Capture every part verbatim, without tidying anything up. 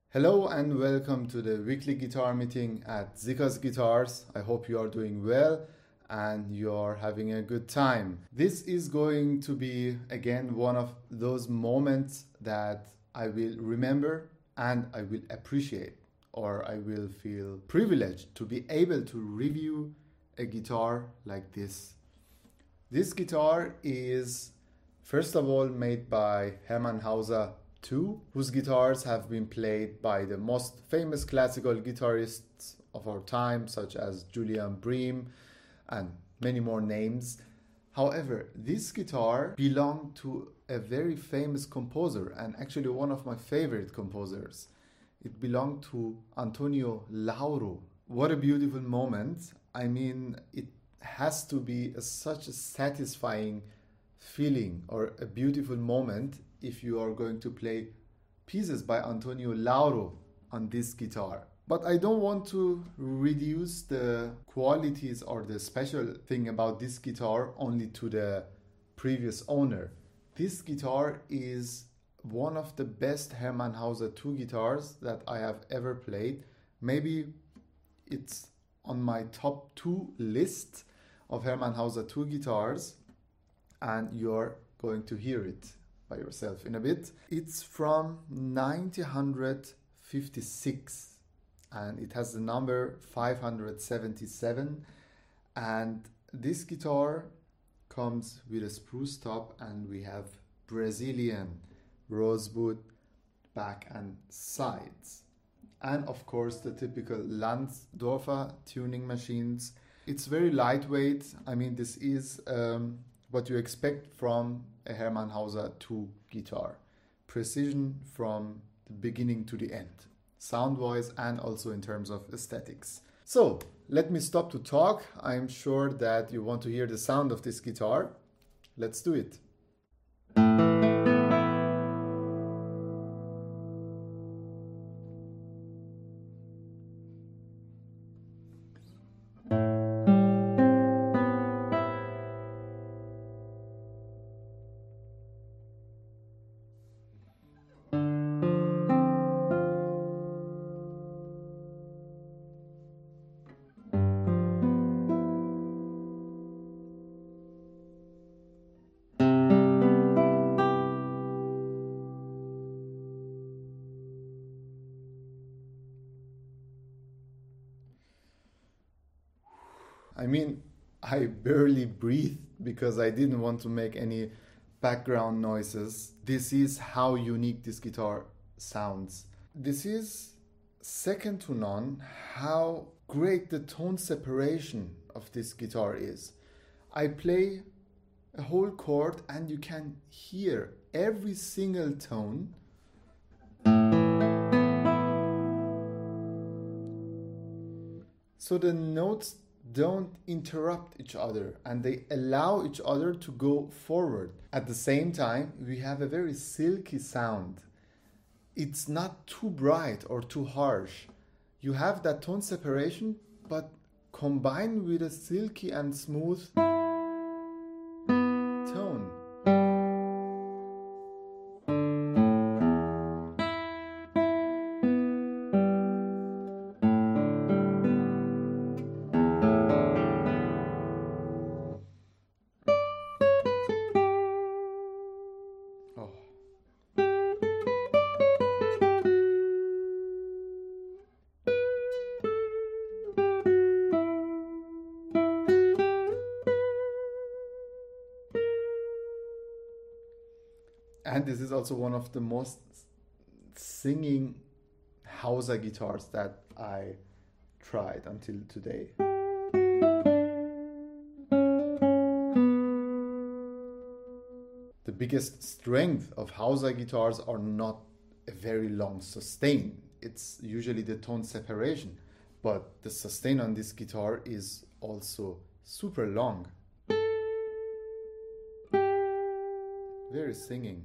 Hello and welcome to the weekly guitar meeting at Zika's Guitars. I hope you are doing well and you are having a good time. This is going to be again one of those moments that I will remember and I will appreciate, or I will feel privileged to be able to review a guitar like this. This guitar is first of all made by Hermann Hauser two, whose guitars have been played by the most famous classical guitarists of our time, such as Julian Bream and many more names. However, this guitar belonged to a very famous composer and actually one of my favorite composers. It belonged to Antonio Lauro. What a beautiful moment. I mean, it has to be a, such a satisfying feeling or a beautiful moment if you are going to play pieces by Antonio Lauro on this guitar. But I don't want to reduce the qualities or the special thing about this guitar only to the previous owner. This guitar is one of the best Hermann Hauser two guitars that I have ever played. Maybe it's on my top two list of Hermann Hauser two guitars, and you're going to hear it by yourself in a bit. It's from nineteen fifty-six and it has the number five hundred seventy-seven, and this guitar comes with a spruce top and we have Brazilian rosewood back and sides, and of course the typical Landsdorfer tuning machines. It's very lightweight. I mean, this is um, what you expect from a Hermann Hauser two guitar. Precision from the beginning to the end, sound-wise and also in terms of aesthetics. So let me stop to talk. I'm sure that you want to hear the sound of this guitar. Let's do it. I mean, I barely breathed because I didn't want to make any background noises. This is how unique this guitar sounds. This is second to none how great the tone separation of this guitar is. I play a whole chord and you can hear every single tone. So the notes don't interrupt each other and they allow each other to go forward. At the same time, we have a very silky sound. It's not too bright or too harsh. You have that tone separation, but combined with a silky and smooth tone. And this is also one of the most singing Hauser guitars that I tried until today. The biggest strength of Hauser guitars are not a very long sustain. It's usually the tone separation, but the sustain on this guitar is also super long. Very singing.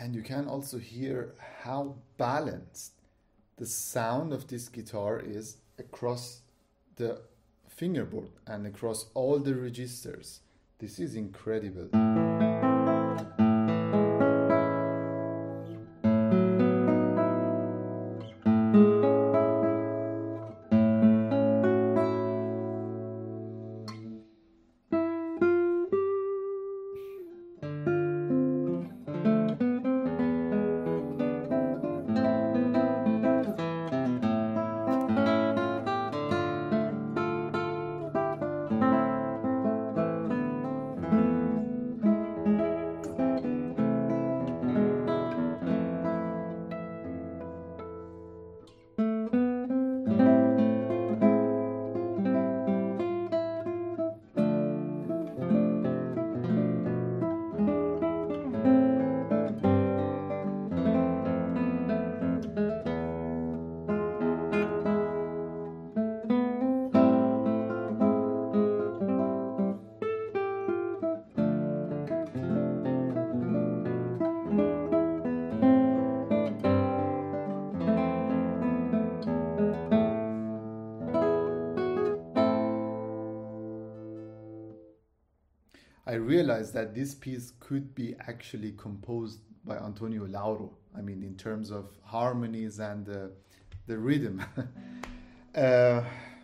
And you can also hear how balanced the sound of this guitar is across the fingerboard and across all the registers. This is incredible. I realized that this piece could be actually composed by Antonio Lauro. I mean, in terms of harmonies and uh, the rhythm. uh,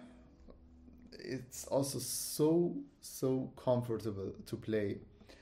it's also so, so comfortable to play.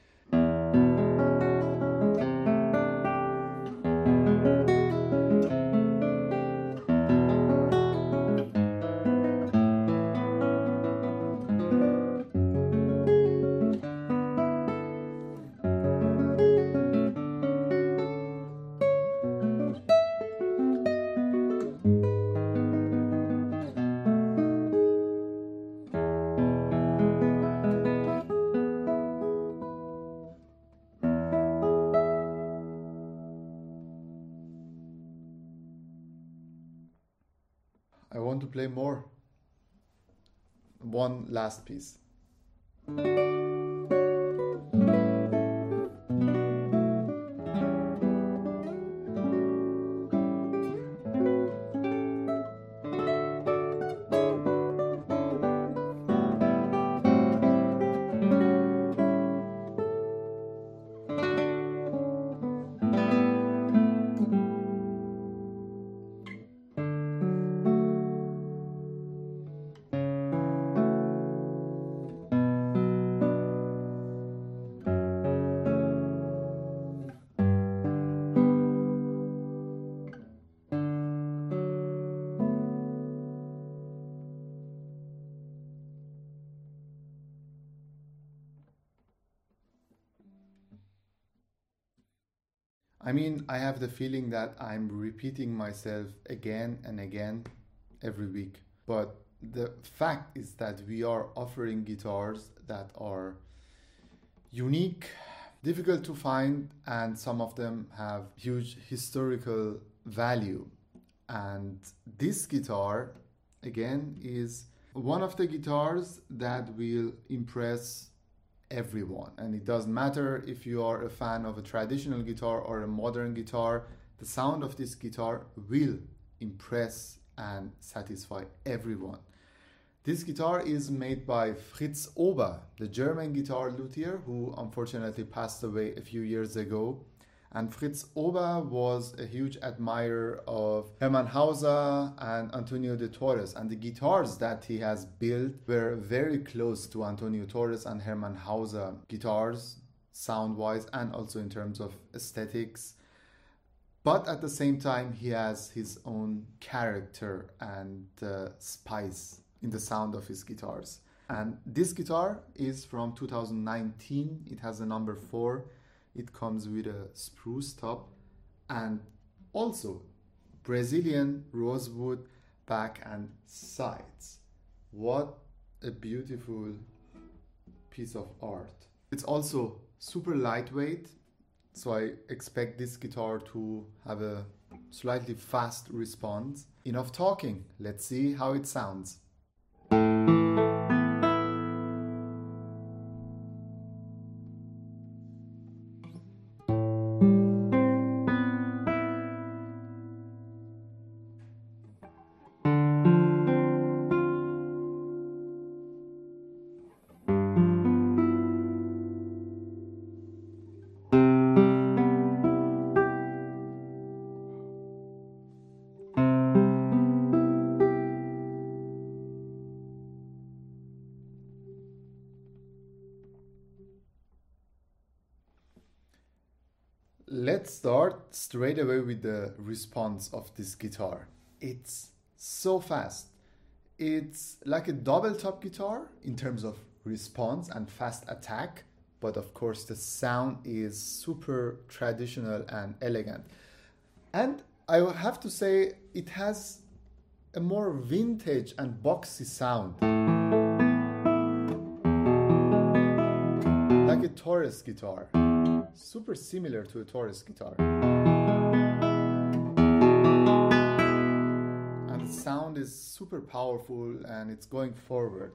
I want to play more. One last piece. I mean, I have the feeling that I'm repeating myself again and again every week. But the fact is that we are offering guitars that are unique, difficult to find, and some of them have huge historical value. And this guitar, again, is one of the guitars that will impress everyone. And it doesn't matter if you are a fan of a traditional guitar or a modern guitar, the sound of this guitar will impress and satisfy everyone. This guitar is made by Fritz Ober, the German guitar luthier who unfortunately passed away a few years ago. And Fritz Ober was a huge admirer of Hermann Hauser and Antonio de Torres. And the guitars that he has built were very close to Antonio Torres and Hermann Hauser guitars, sound-wise and also in terms of aesthetics. But at the same time, he has his own character and uh, spice in the sound of his guitars. And this guitar is from two thousand nineteen. It has a number four. It comes with a spruce top and also Brazilian rosewood back and sides. What a beautiful piece of art. It's also super lightweight, so I expect this guitar to have a slightly fast response. Enough talking, let's see how it sounds. let's start straight away with the response of this guitar. It's so fast. It's like a double top guitar in terms of response and fast attack, but of course the sound is super traditional and elegant. And I have to say it has a more vintage and boxy sound, like a Taurus guitar, super similar to a Taurus guitar. And the sound is super powerful and it's going forward.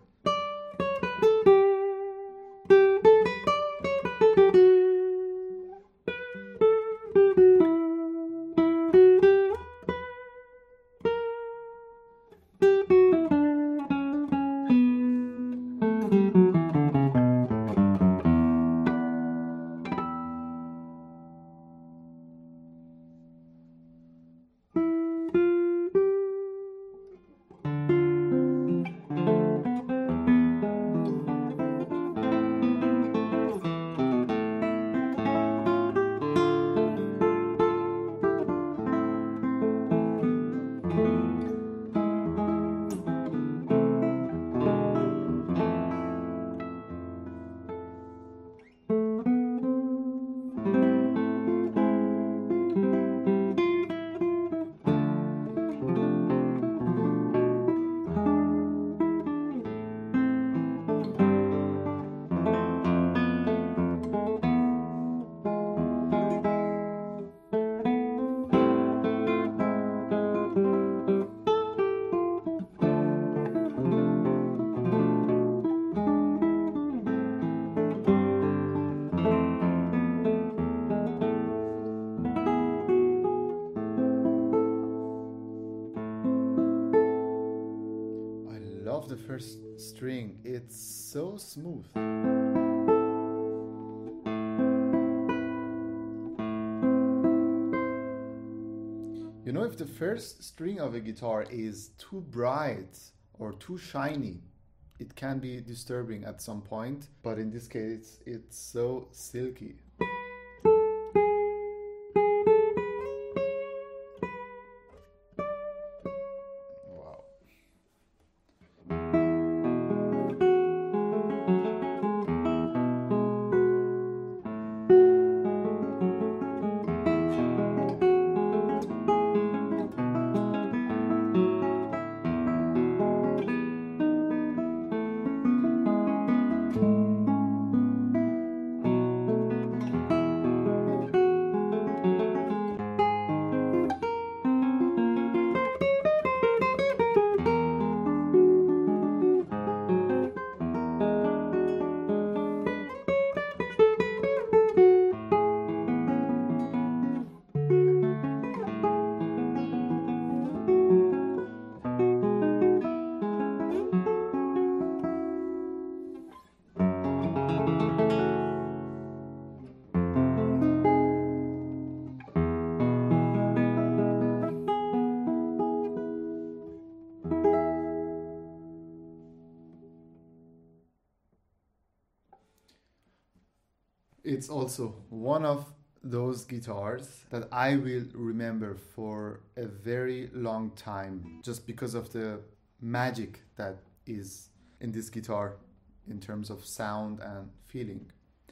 The first string, it's so smooth. You know, if the first string of a guitar is too bright or too shiny, it can be disturbing at some point, but in this case it's so silky. It's also one of those guitars that I will remember for a very long time, just because of the magic that is in this guitar in terms of sound and feeling.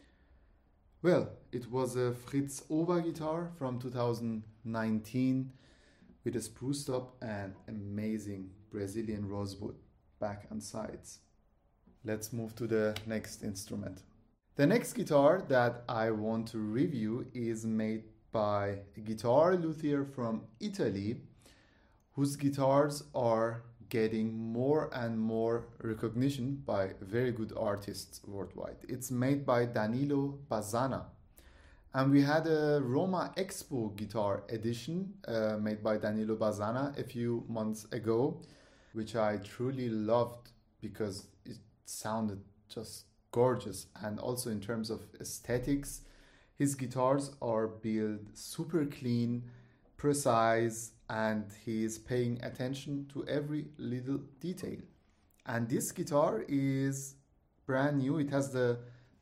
Well, it was a Fritz Ober guitar from two thousand nineteen with a spruce top and amazing Brazilian rosewood back and sides. Let's move to the next instrument. The next guitar that I want to review is made by a guitar luthier from Italy, whose guitars are getting more and more recognition by very good artists worldwide. It's made by Danilo Bazzana. And we had a Roma Expo guitar edition uh, made by Danilo Bazzana a few months ago, which I truly loved because it sounded just gorgeous. And also in terms of aesthetics, his guitars are built super clean, precise, and he is paying attention to every little detail. And this guitar is brand new. It has the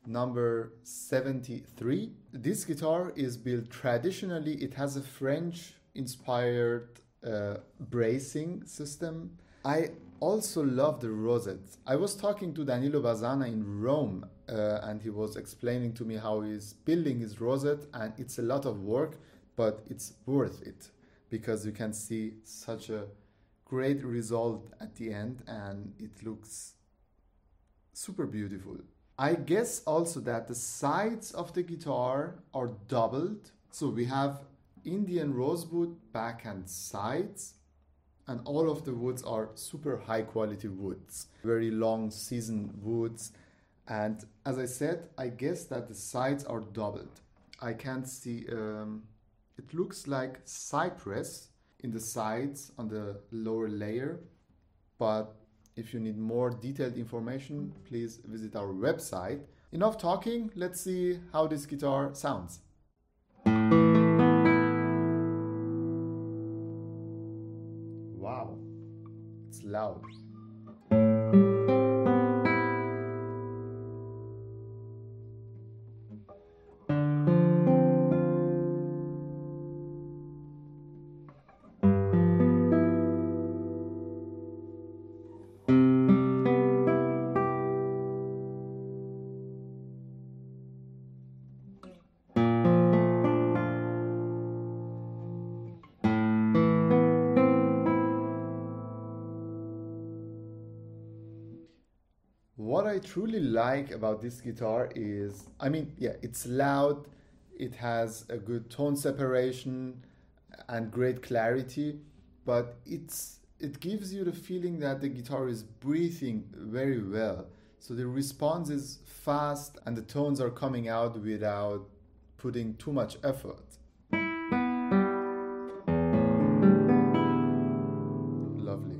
number seventy-three. This guitar is built traditionally. It has a French inspired uh, bracing system. I also love the rosettes. I was talking to Danilo Bazana in Rome uh, and he was explaining to me how he's building his rosette, and it's a lot of work, but it's worth it because you can see such a great result at the end and it looks super beautiful. I guess also that the sides of the guitar are doubled. So we have Indian rosewood back and sides, and all of the woods are super high quality woods, very long seasoned woods. And as I said, I guess that the sides are doubled. I can't see, um, it looks like cypress in the sides on the lower layer, but if you need more detailed information, please visit our website. Enough talking, let's see how this guitar sounds. Wow, it's loud. What I truly like about this guitar is, I mean, yeah, it's loud, it has a good tone separation and great clarity, but it's it gives you the feeling that the guitar is breathing very well. So the response is fast and the tones are coming out without putting too much effort. Lovely.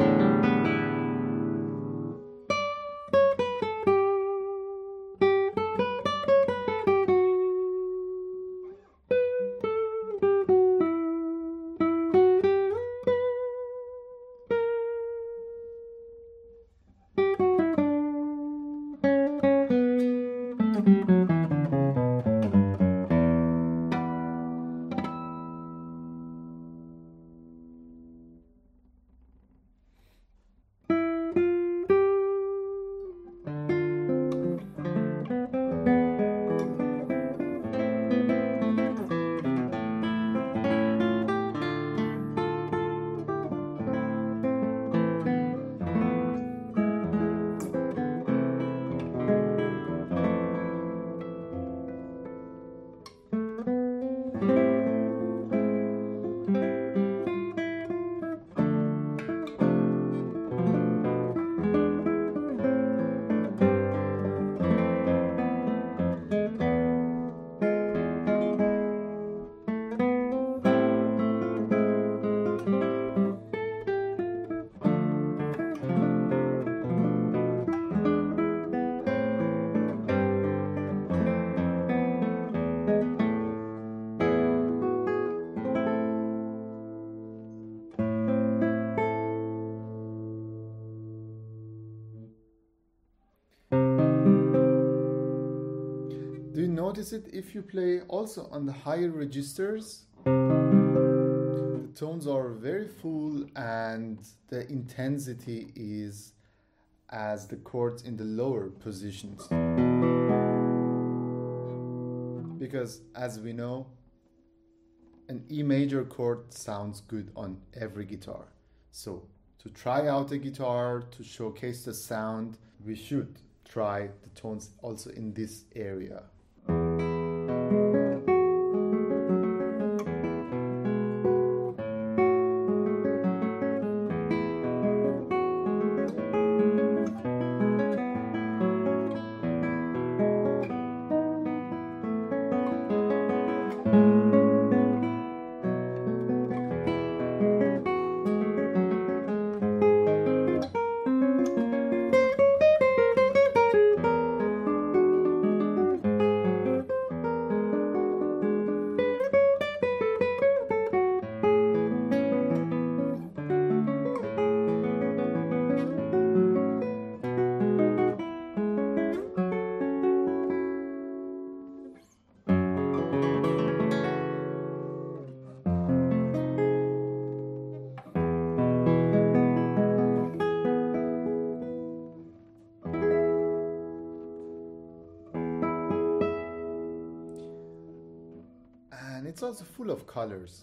Do you notice it if you play also on the higher registers? The tones are very full and the intensity is as the chords in the lower positions. Because as we know, an E major chord sounds good on every guitar. So to try out a guitar, to showcase the sound, we should try the tones also in this area. it's also full of colors.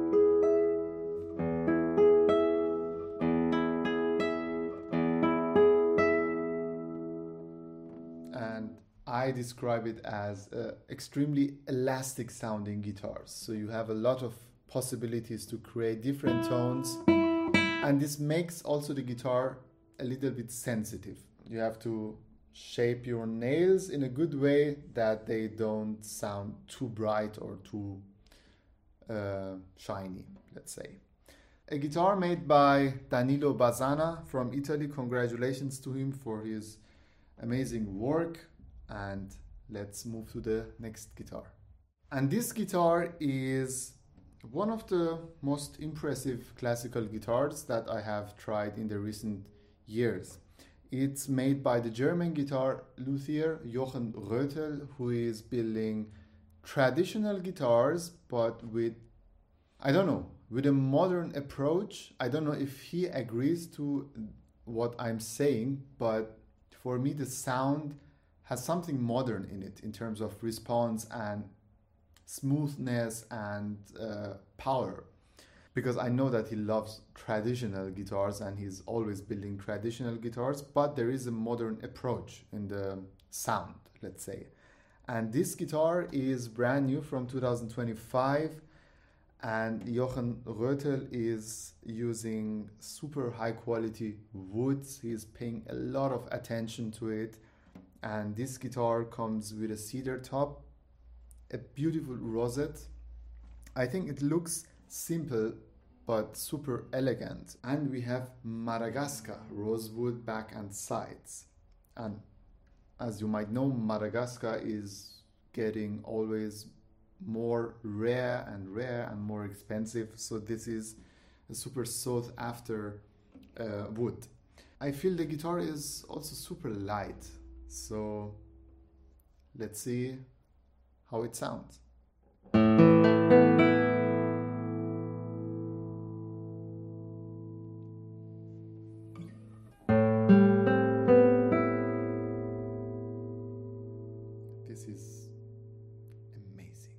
And I describe it as uh, extremely elastic sounding guitars. So you have a lot of possibilities to create different tones, and this makes also the guitar a little bit sensitive. You have to shape your nails in a good way that they don't sound too bright or too uh, shiny, let's say. A guitar made by Danilo Bazzana from Italy. Congratulations to him for his amazing work. And let's move to the next guitar. And this guitar is one of the most impressive classical guitars that I have tried in the recent years. It's made by the German guitar luthier Jochen Rötel, who is building traditional guitars, but with, I don't know, with a modern approach. I don't know if he agrees to what I'm saying, but for me the sound has something modern in it in terms of response and smoothness and uh, power. Because I know that he loves traditional guitars and he's always building traditional guitars, but there is a modern approach in the sound, let's say. And this guitar is brand new from two thousand twenty-five, and Jochen Rötel is using super high quality woods. He's paying a lot of attention to it, and this guitar comes with a cedar top, a beautiful rosette. I think it looks simple but super elegant. And we have Madagascar rosewood back and sides. And as you might know, Madagascar is getting always more rare and rare and more expensive. So this is a super sought after uh, wood. I feel the guitar is also super light. So let's see how it sounds. This is amazing.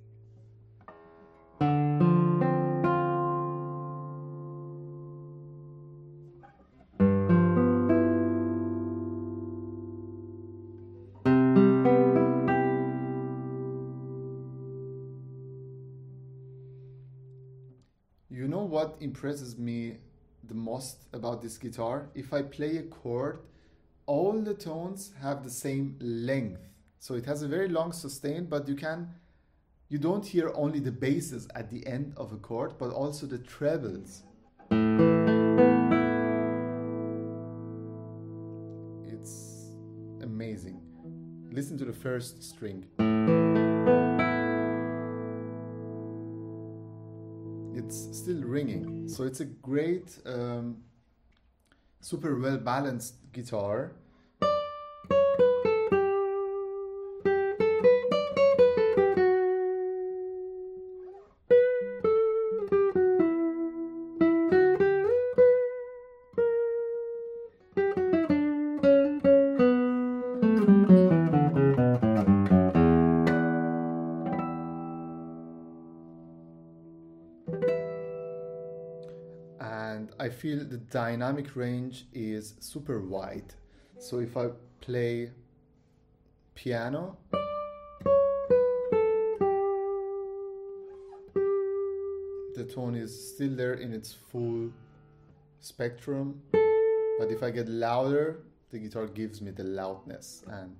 You know what impresses me the most about this guitar? If I play a chord, all the tones have the same length. So it has a very long sustain, but you can, you don't hear only the basses at the end of a chord, but also the trebles. It's amazing. Listen to the first string. It's still ringing. So it's a great, um, super well balanced guitar. And I feel the dynamic range is super wide. So if I play piano, the tone is still there in its full spectrum. But if I get louder, the guitar gives me the loudness. And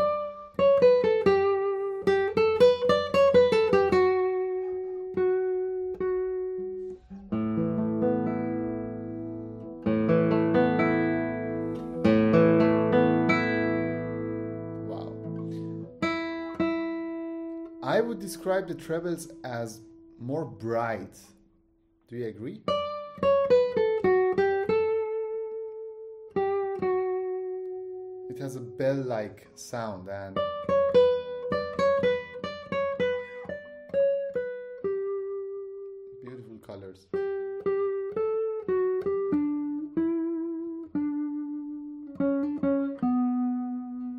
I would describe the trebles as more bright. Do you agree? It has a bell-like sound and beautiful colors.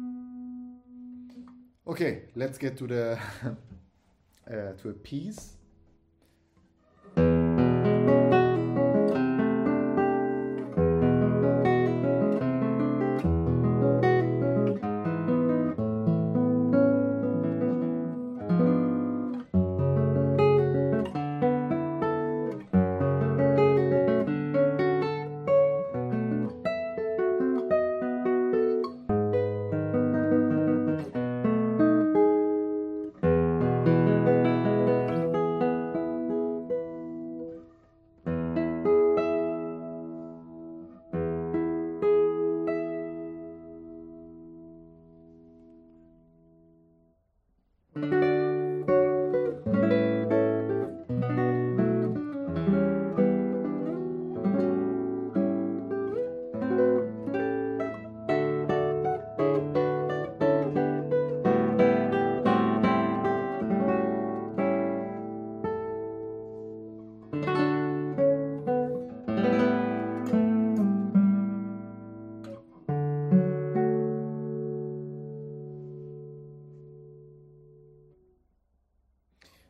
Okay, let's get to the uh, to a piece.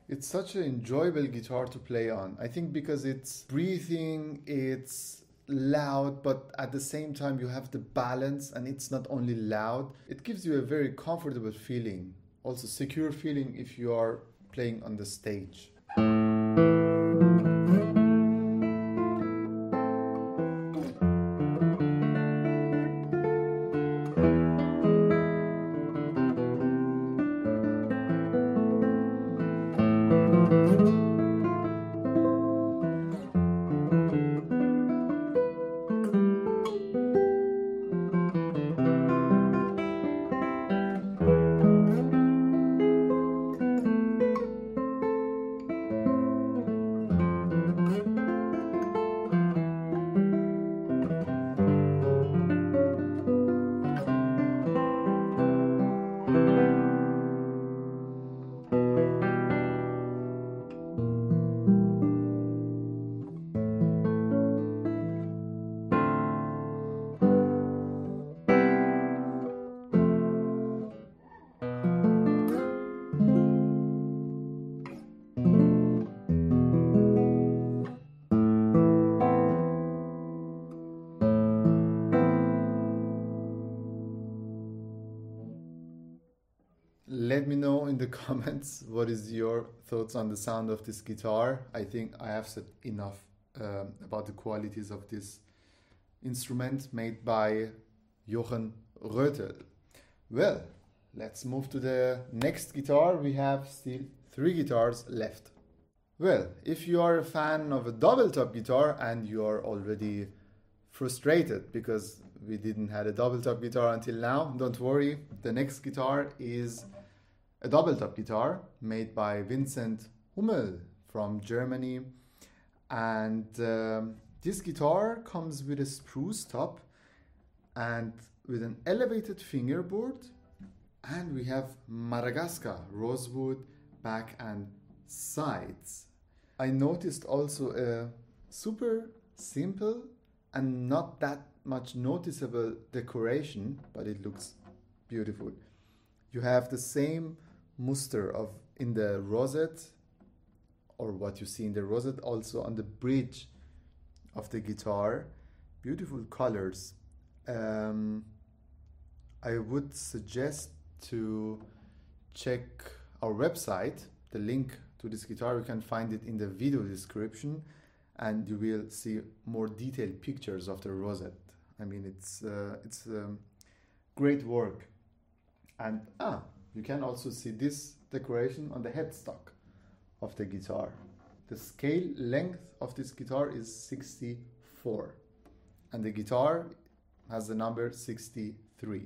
It's such an enjoyable guitar to play on. I think because it's breathing, it's loud, but at the same time you have the balance and it's not only loud. It gives you a very comfortable feeling, also secure feeling if you are playing on the stage. Let me know in the comments what is your thoughts on the sound of this guitar. I think I have said enough um, about the qualities of this instrument made by Jochen Rötel. Well, let's move to the next guitar. We have still three guitars left. Well, if you are a fan of a double top guitar and you are already frustrated because we didn't have a double top guitar until now, don't worry. The next guitar is a double top guitar made by Vincent Hummel from Germany, and um, this guitar comes with a spruce top and with an elevated fingerboard, and we have Madagascar rosewood back and sides. I noticed also a super simple and not that much noticeable decoration, but it looks beautiful. You have the same muster of in the rosette, or what you see in the rosette, also on the bridge of the guitar. Beautiful colors. Um, I would suggest to check our website. The link to this guitar, you can find it in the video description, and you will see more detailed pictures of the rosette. I mean, it's uh, it's um, great work. And ah, you can also see this decoration on the headstock of the guitar. The scale length of this guitar is sixty-four, and the guitar has the number sixty-three.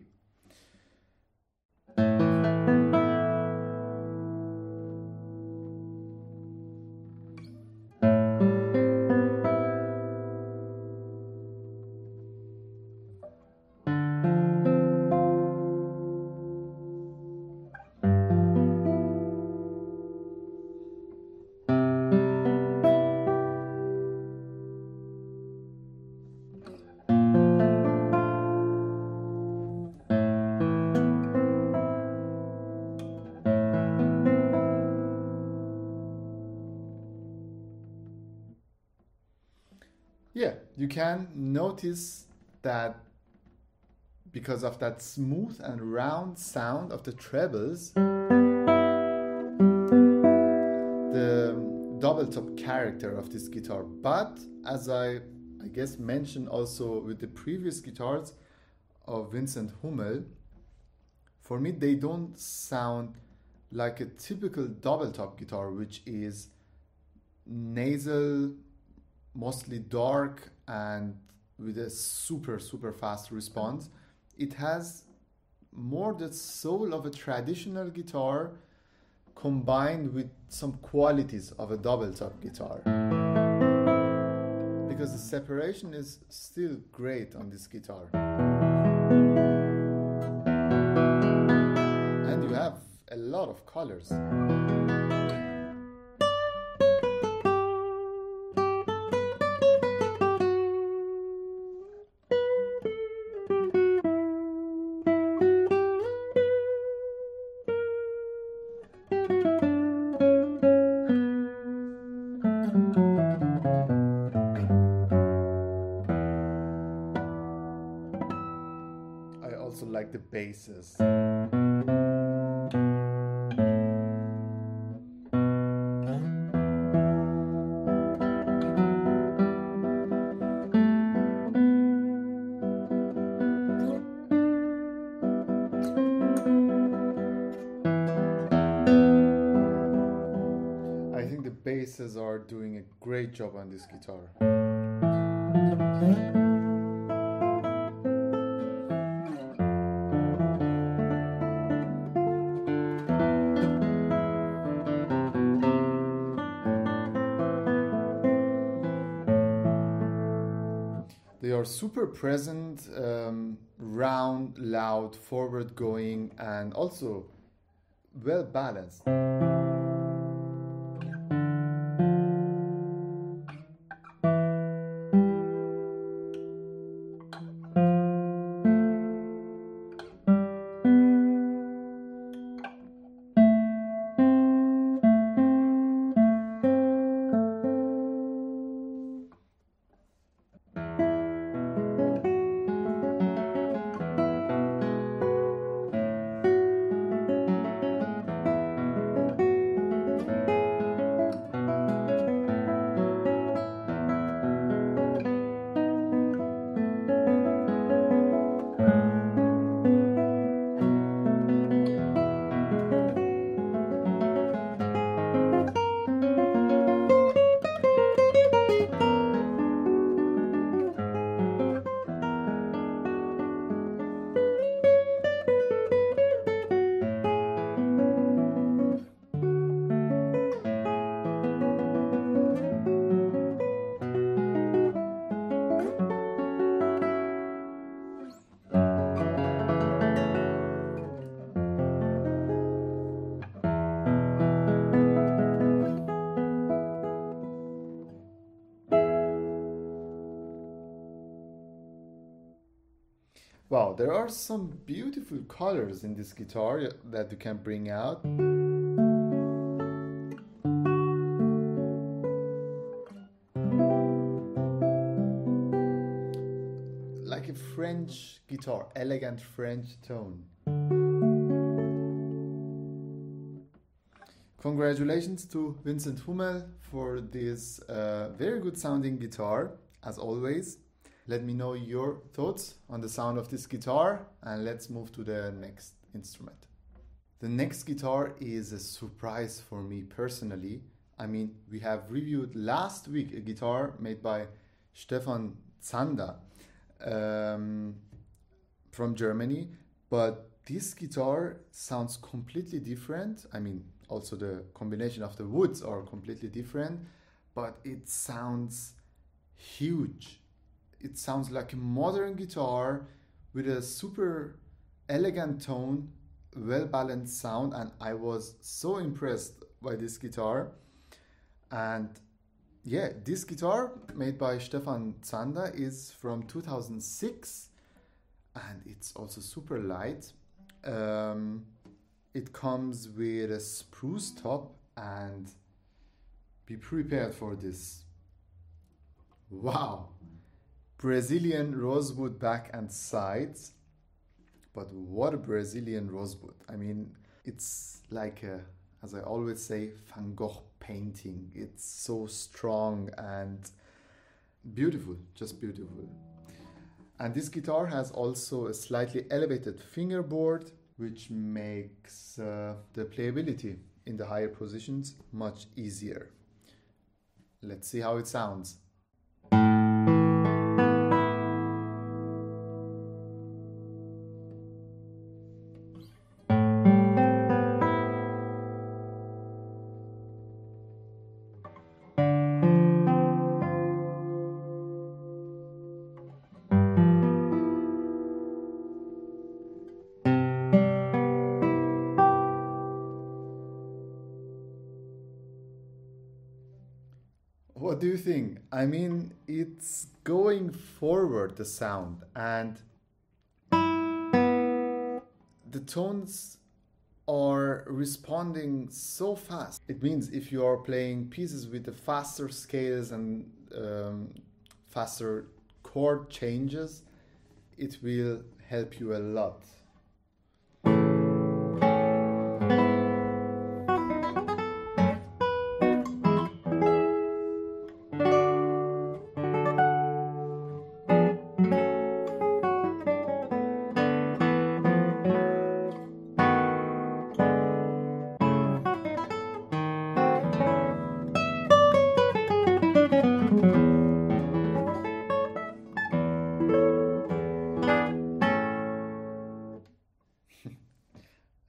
Yeah, you can notice that because of that smooth and round sound of the trebles, the double top character of this guitar. But as I, I guess mentioned also with the previous guitars of Vincent Hummel, for me they don't sound like a typical double top guitar, which is nasal, mostly dark, and with a super super fast response. It has more the soul of a traditional guitar combined with some qualities of a double top guitar, because the separation is still great on this guitar, and you have a lot of colors. basses. I think the basses are doing a great job on this guitar. They are super present, um, round, loud, forward going, and also well balanced. Wow, there are some beautiful colors in this guitar that you can bring out. Like a French guitar, elegant French tone. Congratulations to Vincent Hummel for this uh, very good sounding guitar, as always. Let me know your thoughts on the sound of this guitar, and let's move to the next instrument. The next guitar is a surprise for me personally. I mean, we have reviewed last week a guitar made by Stefan Zander um, from Germany, but this guitar sounds completely different. I mean, also the combination of the woods are completely different, but it sounds huge. It sounds like a modern guitar with a super elegant tone, well-balanced sound, and I was so impressed by this guitar. And yeah, this guitar made by Stefan Zander is from two thousand six, and it's also super light. Um, it comes with a spruce top, and be prepared for this. Wow! Brazilian rosewood back and sides, but what a Brazilian rosewood. I mean, it's like a, as I always say, Van Gogh painting. It's so strong and beautiful, just beautiful. And this guitar has also a slightly elevated fingerboard, which makes uh, the playability in the higher positions much easier. Let's see how it sounds. What do you think? I mean, it's going forward, the sound, and the tones are responding so fast. It means if you are playing pieces with the faster scales and um, faster chord changes, it will help you a lot.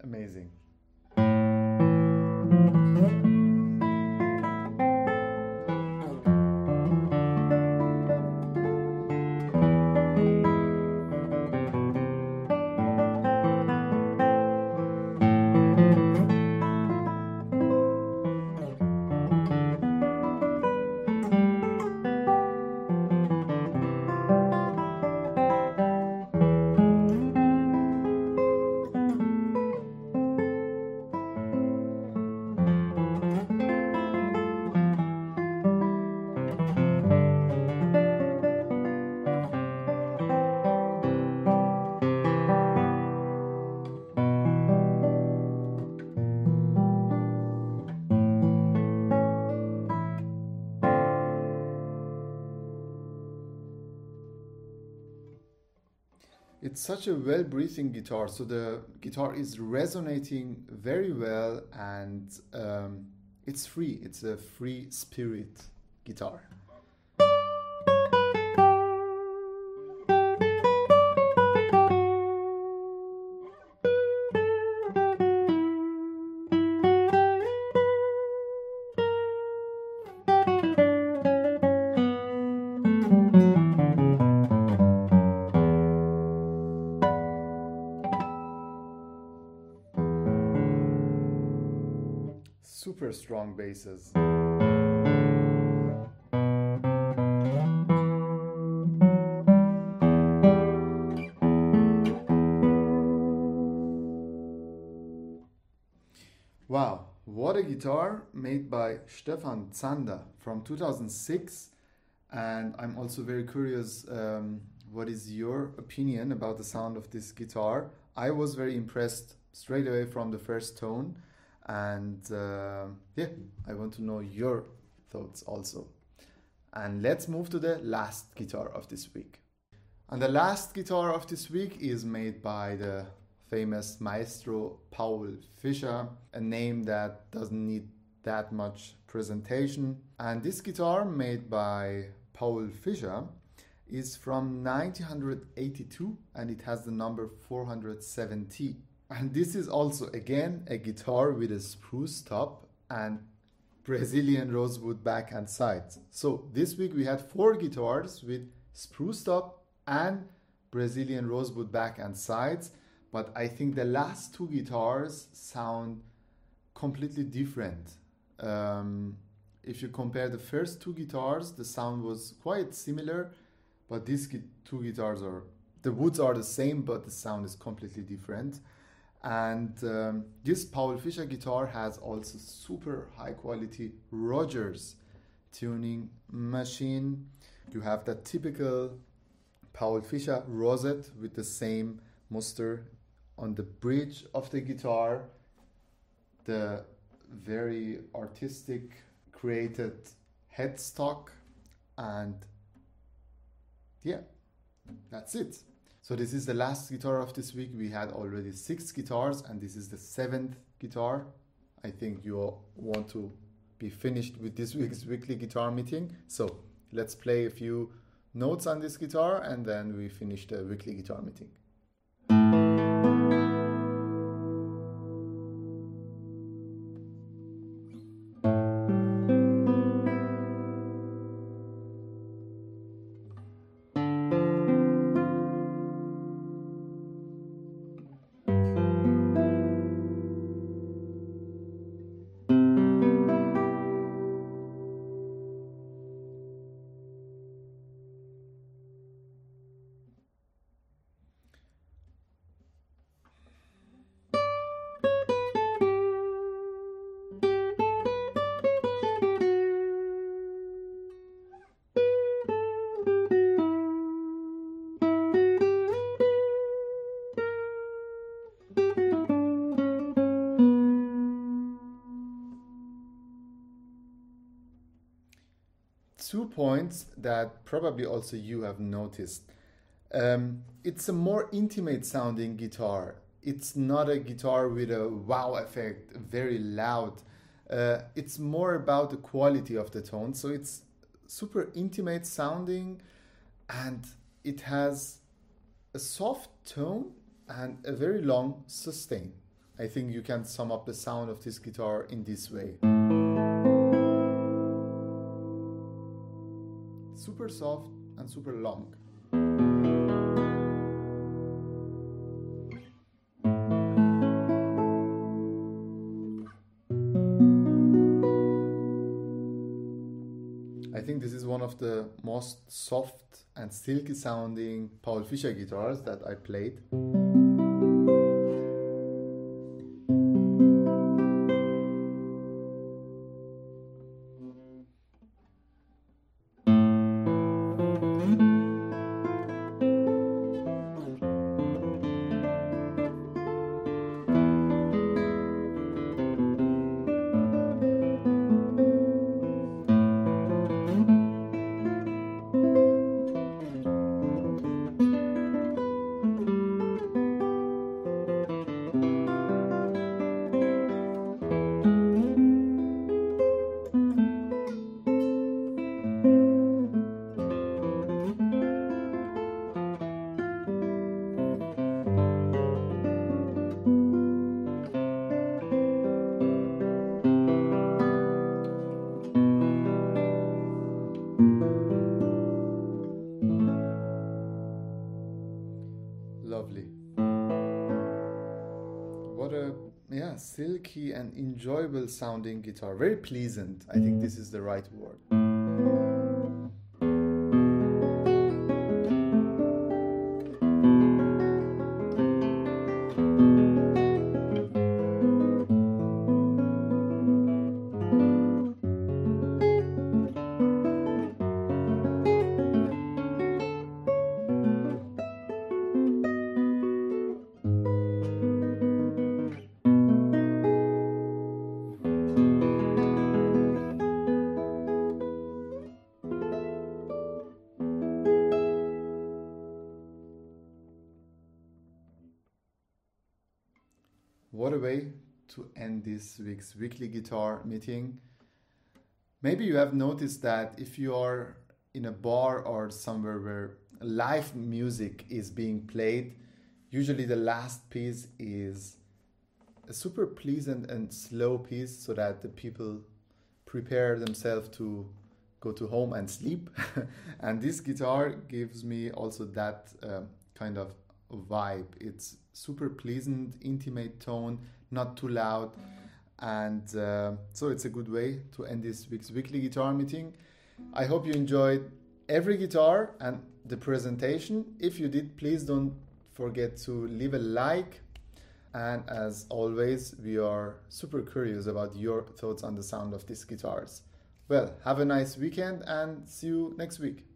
Amazing. It's such a well-breathing guitar, so the guitar is resonating very well, and um, it's free. It's a free spirit guitar. Super strong basses. Wow, what a guitar made by Stefan Zander from two thousand six. And I'm also very curious, um, what is your opinion about the sound of this guitar? I was very impressed straight away from the first tone. And uh, yeah, I want to know your thoughts also. And let's move to the last guitar of this week. And the last guitar of this week is made by the famous maestro Paul Fischer, a name that doesn't need that much presentation. And this guitar made by Paul Fischer is from nineteen eighty-two, and it has the number four hundred seventy. And this is also, again, a guitar with a spruce top and Brazilian rosewood back and sides. So this week we had four guitars with spruce top and Brazilian rosewood back and sides. But I think the last two guitars sound completely different. Um, if you compare the first two guitars, the sound was quite similar. But these two guitars are, the woods are the same, but the sound is completely different. And um, this Paul Fischer guitar has also super high quality Rogers tuning machine. You have the typical Paul Fischer rosette with the same muster on the bridge of the guitar. The very artistic created headstock, and yeah, that's it. So this is the last guitar of this week. We had already six guitars, and this is the seventh guitar. I think you all want to be finished with this week's weekly guitar meeting. So let's play a few notes on this guitar, and then we finish the weekly guitar meeting. Two points that probably also you have noticed. Um, it's a more intimate sounding guitar. It's not a guitar with a wow effect, very loud. Uh, it's more about the quality of the tone. So it's super intimate sounding, and it has a soft tone and a very long sustain. I think you can sum up the sound of this guitar in this way. Super soft and super long. I think this is one of the most soft and silky sounding Paul Fischer guitars that I played. Lovely. What a yeah, silky and enjoyable sounding guitar. Very pleasant. I think this is the right word. What a way to end this week's weekly guitar meeting. Maybe you have noticed that if you are in a bar or somewhere where live music is being played, usually the last piece is a super pleasant and slow piece so that the people prepare themselves to go to home and sleep. And this guitar gives me also that uh, kind of vibe. It's super pleasant, intimate tone, not too loud, and uh, so it's a good way to end this week's weekly guitar meeting. I hope you enjoyed every guitar and the presentation. If you did, please don't forget to leave a like, and as always, we are super curious about your thoughts on the sound of these guitars. Well, have a nice weekend and see you next week.